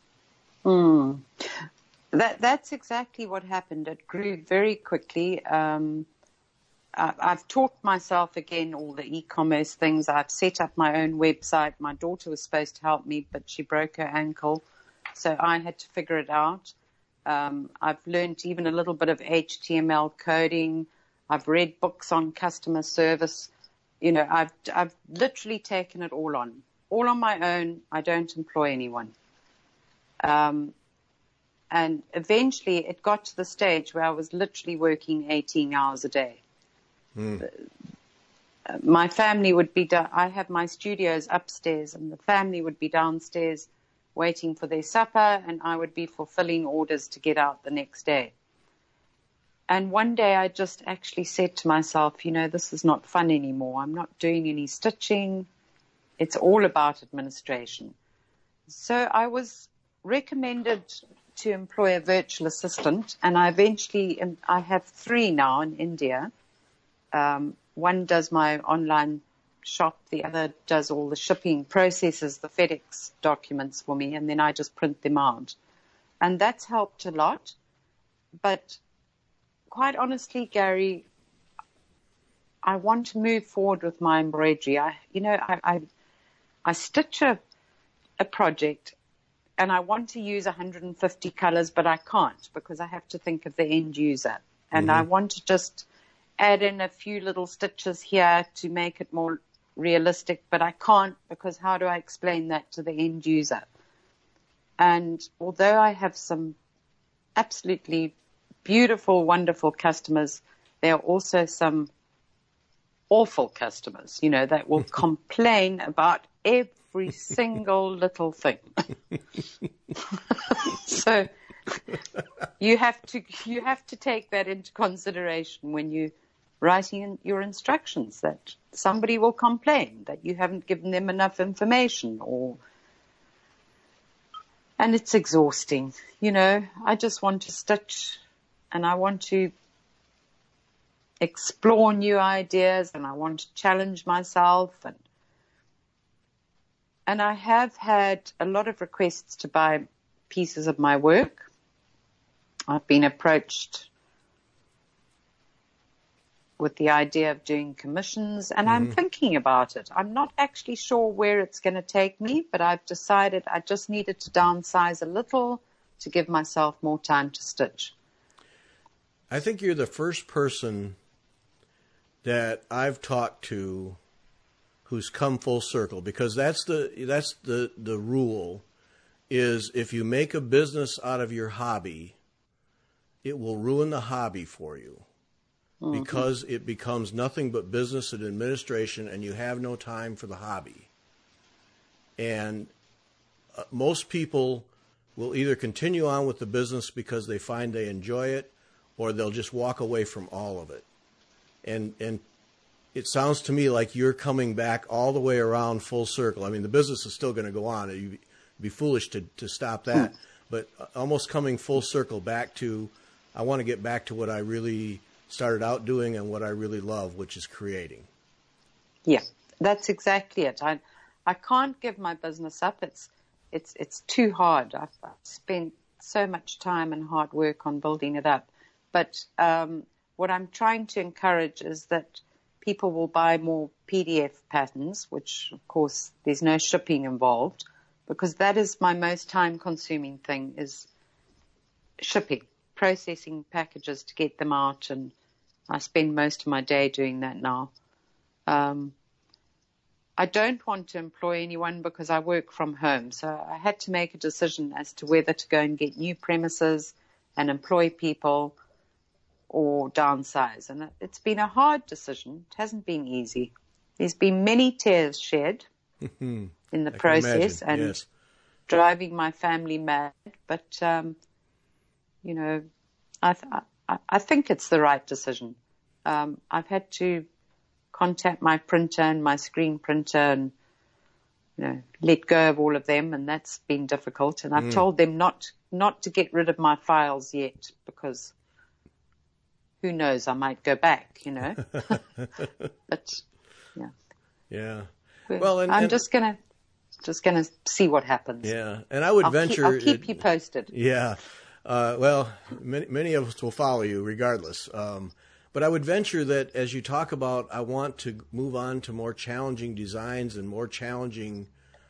That's exactly what happened. It grew very quickly. I've taught myself again all the e-commerce things. I've set up my own website. My daughter was supposed to help me, but she broke her ankle, so I had to figure it out. I've learned even a little bit of HTML coding. I've read books on customer service. You know, I've literally taken it all on my own. I don't employ anyone. And eventually it got to the stage where I was literally working 18 hours a day. My family would be I have my studios upstairs, and the family would be downstairs waiting for their supper, and I would be fulfilling orders to get out the next day. And one day I just actually said to myself, you know, this is not fun anymore. I'm not doing any stitching. It's all about administration. So I was recommended to employ a virtual assistant, and I have 3 now in India. One does my online shop, the other does all the shipping, processes the FedEx documents for me, and then I just print them out. And that's helped a lot. But quite honestly, Gary, I want to move forward with my embroidery. I stitch a project, and I want to use 150 colors, but I can't because I have to think of the end user. And I want to just add in a few little stitches here to make it more realistic, but I can't, because how do I explain that to the end user? And although I have some absolutely beautiful, wonderful customers, there are also some awful customers, you know, that will complain about every single little thing. So you have to take that into consideration when you writing in your instructions, that somebody will complain that you haven't given them enough information, and it's exhausting. You know, I just want to stitch, and I want to explore new ideas, and I want to challenge myself, and I have had a lot of requests to buy pieces of my work. I've been approached with the idea of doing commissions, and I'm thinking about it. I'm not actually sure where it's going to take me, but I've decided I just needed to downsize a little to give myself more time to stitch. I think you're the first person that I've talked to who's come full circle, because that's the rule, is if you make a business out of your hobby, it will ruin the hobby for you. Because it becomes nothing but business and administration, and you have no time for the hobby. And most people will either continue on with the business because they find they enjoy it, or they'll just walk away from all of it. And it sounds to me like you're coming back all the way around full circle. I mean, the business is still going to go on. You'd be foolish to stop that. But almost coming full circle back to, I want to get back to what I really started out doing and what I really love, which is creating. Yeah, that's exactly it. I can't give my business up. It's too hard. I've spent so much time and hard work on building it up. But what I'm trying to encourage is that people will buy more PDF patterns, which of course there's no shipping involved, because that is my most time-consuming thing, is shipping, processing packages to get them out, and I spend most of my day doing that now. I don't want to employ anyone because I work from home, so I had to make a decision as to whether to go and get new premises and employ people or downsize. And it's been a hard decision. It hasn't been easy. There's been many tears shed in the process, and driving my family mad. But, you know, I think it's the right decision. I've had to contact my printer and my screen printer and, let go of all of them. And that's been difficult. And I've told them not to get rid of my files yet, because who knows, I might go back, But, yeah. Yeah. Well, I'm just gonna see what happens. Yeah, and I would I'll keep you posted. Yeah. Well, many of us will follow you regardless. But I would venture that as you talk about, I want to move on to more challenging designs and more challenging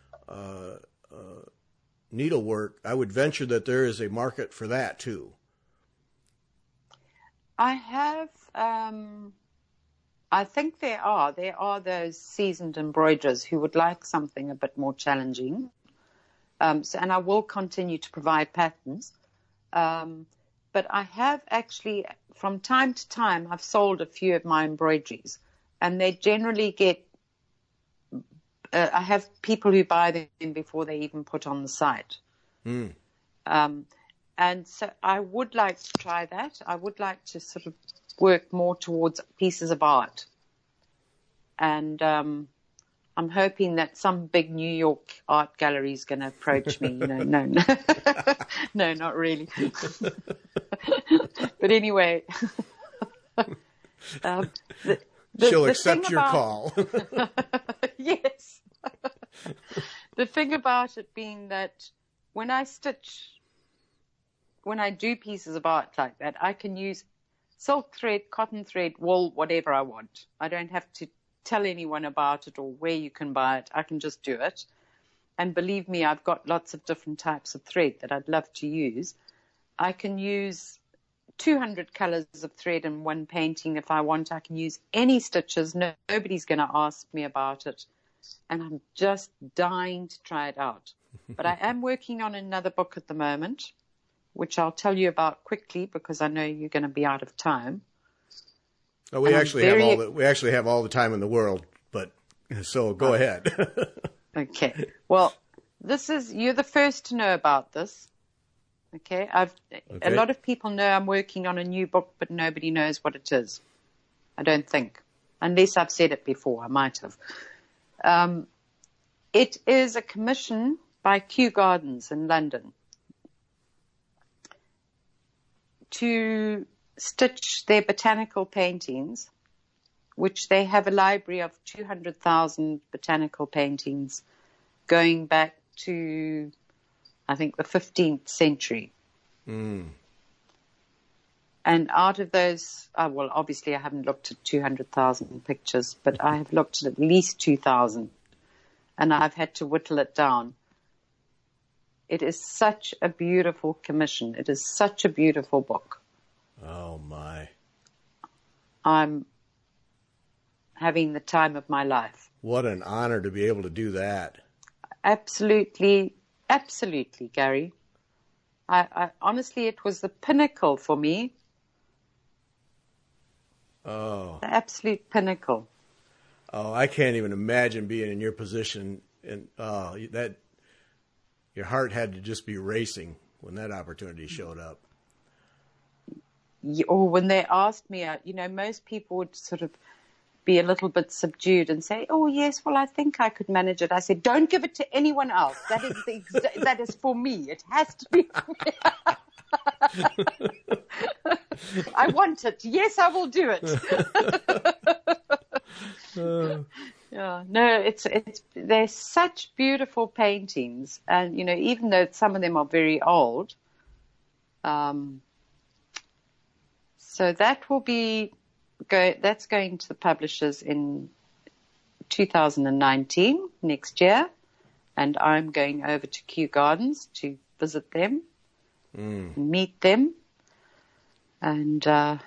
needlework, I would venture that there is a market for that too. I have, I think there are those seasoned embroiderers who would like something a bit more challenging. And I will continue to provide patterns. But I have actually, from time to time, I've sold a few of my embroideries, and they generally get, I have people who buy them before they even put on the site. And so I would like to try that. I would like to sort of work more towards pieces of art. And I'm hoping that some big New York art gallery is going to approach me. No, no, not really. But anyway, she'll accept your call. Yes. The thing about it being that when I do pieces of art like that, I can use silk thread, cotton thread, wool, whatever I want. I don't have to tell anyone about it or where you can buy it. I can just do it. And believe me, I've got lots of different types of thread that I'd love to use. I can use 200 colors of thread in one painting if I want. I can use any stitches. Nobody's going to ask me about it. And I'm just dying to try it out. But I am working on another book at the moment, which I'll tell you about quickly because I know you're going to be out of time. Oh, we actually have all the time in the world, but so go ahead. Okay. Well, you're the first to know about this. Okay. A lot of people know I'm working on a new book, but nobody knows what it is. I don't think, unless I've said it before. I might have. It is a commission by Kew Gardens in London to stitch their botanical paintings, which they have a library of 200,000 botanical paintings going back to, I think, the 15th century. And out of those, well, obviously I haven't looked at 200,000 pictures, but I have looked at least 2,000, and I've had to whittle it down. It is such a beautiful commission. It is such a beautiful book. Oh, my. I'm having the time of my life. What an honor to be able to do that. Absolutely, absolutely, Gary. I honestly, it was the pinnacle for me. Oh. The absolute pinnacle. Oh, I can't even imagine being in your position, and that your heart had to just be racing when that opportunity showed up. Or when they asked me, most people would sort of be a little bit subdued and say, "Oh yes, well I think I could manage it." I said, "Don't give it to anyone else. That is that is for me. It has to be for me." I want it. Yes, I will do it. Yeah, no, they're such beautiful paintings, and even though some of them are very old, so that will be that's going to the publishers in 2019 next year, and I'm going over to Kew Gardens to visit them, meet them, and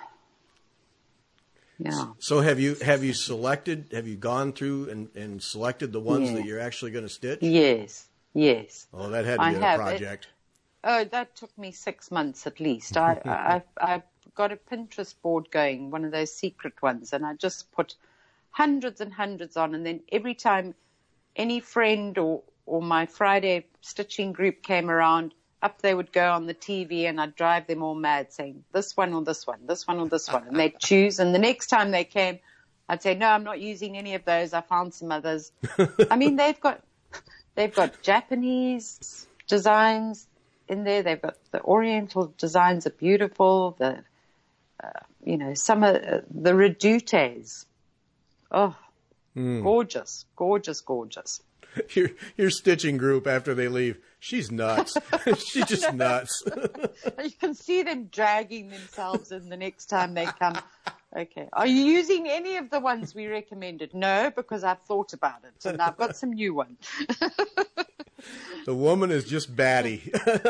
yeah. So have you gone through and selected the ones that you're actually going to stitch? Yes. Oh, that had to be a project. That took me 6 months at least. I've got a Pinterest board going, one of those secret ones, and I just put hundreds and hundreds on, and then every time any friend or my Friday stitching group came around, up they would go on the TV, and I'd drive them all mad saying, this one or this one, this one or this one. And they'd choose, and the next time they came, I'd say, no, I'm not using any of those. I found some others. I mean, they've got Japanese designs in there. They've got the Oriental designs are beautiful. Some of the redoutes. Oh, gorgeous, gorgeous, gorgeous. Your stitching group after they leave, she's nuts. She's just nuts. You can see them dragging themselves in the next time they come. Okay. Are you using any of the ones we recommended? No, because I've thought about it and I've got some new ones. The woman is just batty.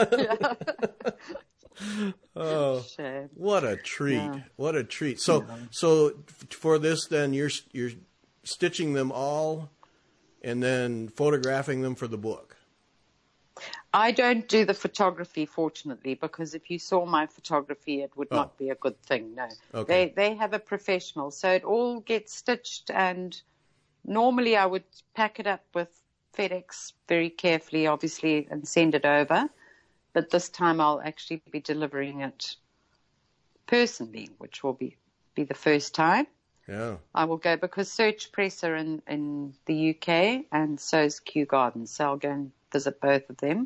Oh, shame. What a treat. Yeah. What a treat. So for this then you're stitching them all and then photographing them for the book. I don't do the photography, fortunately, because if you saw my photography, it would not be a good thing. No, okay. They have a professional, so it all gets stitched. And normally, I would pack it up with FedEx very carefully, obviously, and send it over. But this time, I'll actually be delivering it personally, which will be the first time. Yeah, I will go because Search Press are in the UK, and so is Kew Gardens. So I'll go and visit both of them.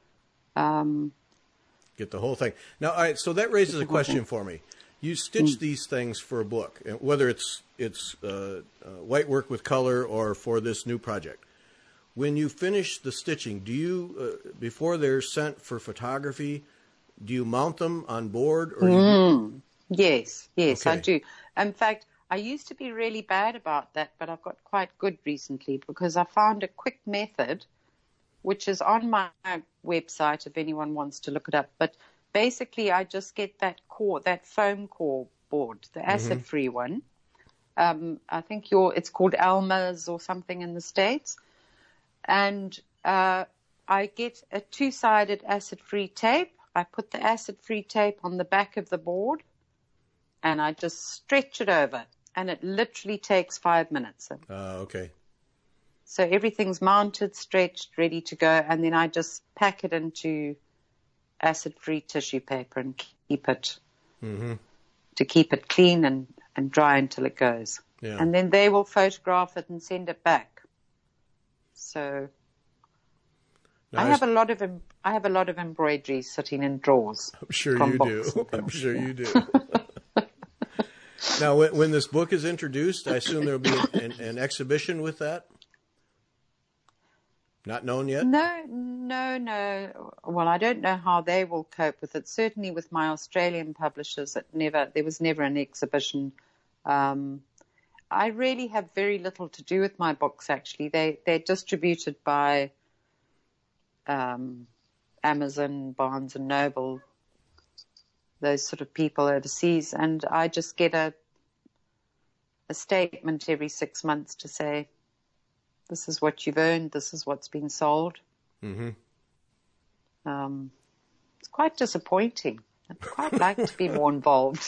Get the whole thing. Now, all right, so that raises a question for me. You stitch these things for a book, whether it's white work with color or for this new project. When you finish the stitching, do you, before they're sent for photography, do you mount them on board? Or Yes, okay. I do. In fact, I used to be really bad about that, but I've got quite good recently because I found a quick method which is on my website if anyone wants to look it up. But basically, I just get that foam core board, the acid-free one. I think it's called Alma's or something in the States. And I get a two-sided acid-free tape. I put the acid-free tape on the back of the board, and I just stretch it over. And it literally takes 5 minutes. Okay. So everything's mounted, stretched, ready to go, and then I just pack it into acid-free tissue paper and keep it clean and dry until it goes. Yeah. And then they will photograph it and send it back. So I have a lot of embroidery sitting in drawers. I'm sure you do. I'm sure you do. Now, when this book is introduced, I assume there will be an exhibition with that? Not known yet? No. Well, I don't know how they will cope with it. Certainly with my Australian publishers, there was never an exhibition. I really have very little to do with my books, actually. They're distributed by Amazon, Barnes & Noble, those sort of people overseas, and I just get a statement every 6 months to say, this is what you've earned, this is what's been sold. It's quite disappointing. I'd quite like to be more involved.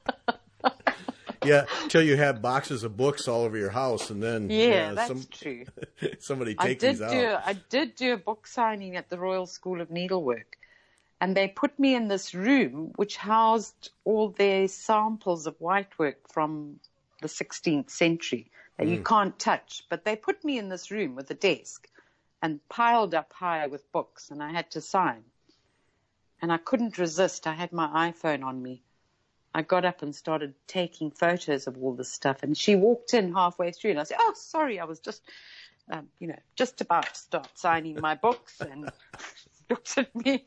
Yeah, till you have boxes of books all over your house, and then that's true. Somebody take these out. I did do a book signing at the Royal School of Needlework, and they put me in this room which housed all their samples of whitework from the 16th century that you can't touch. But they put me in this room with a desk and piled up high with books, and I had to sign. And I couldn't resist. I had my iPhone on me. I got up and started taking photos of all this stuff. And she walked in halfway through, and I said, "Oh, sorry, I was just, just about to start signing my books." And looked at me.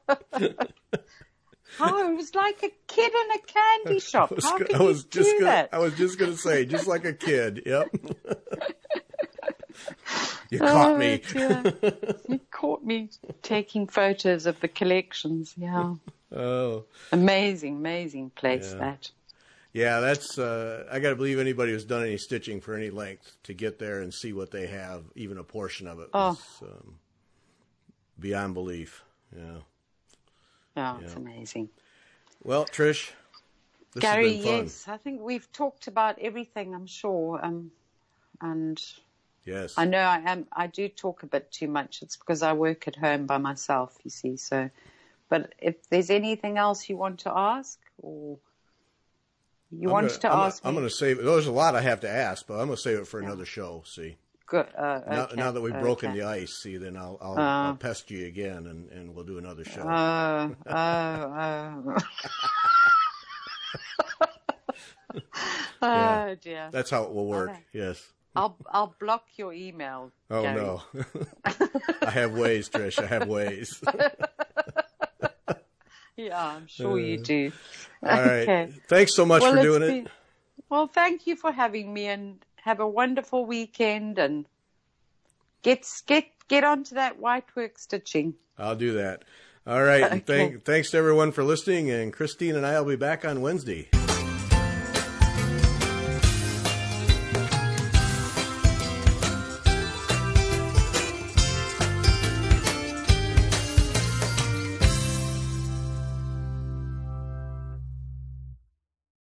Oh, it was like a kid in a candy shop. How could you do that? I was just going to say, just like a kid. Yep. You caught me. You caught me taking photos of the collections. Yeah. Oh. Amazing place that. Yeah, that's. I got to believe anybody who's done any stitching for any length to get there and see what they have, even a portion of it, was beyond belief. Yeah. Oh, it's amazing. Well, Trish, this Gary, has been fun. Yes, I think we've talked about everything, I'm sure. And yes, I know I do talk a bit too much. It's because I work at home by myself, you see. So, but if there's anything else you want to ask, or ask me? I'm going to save it. There's a lot I have to ask, but I'm going to save it for another show. See. Good. Now that we've broken the ice, see, then I'll pest you again, and we'll do another show. Oh dear. That's how it will work. Okay. Yes. I'll block your email. Oh Gary. no. I have ways, Trish. I have ways. Yeah, I'm sure you do. All right. Okay. Thanks so much for doing it. Well, thank you for having me, and have a wonderful weekend, and get onto that white work stitching. I'll do that. All right. Okay. And thanks to everyone for listening, and Christine and I will be back on Wednesday.